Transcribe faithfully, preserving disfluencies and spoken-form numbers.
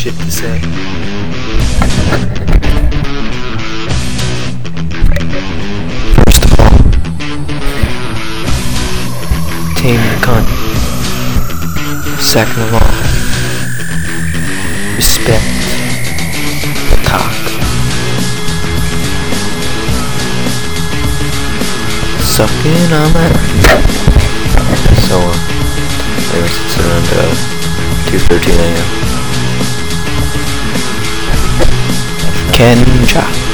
shit to say. First of all, tame the cunt. Second of all, respect the cock. Sucking on that. So on. Anyways, it's around uh, two thirteen a.m. Kenja.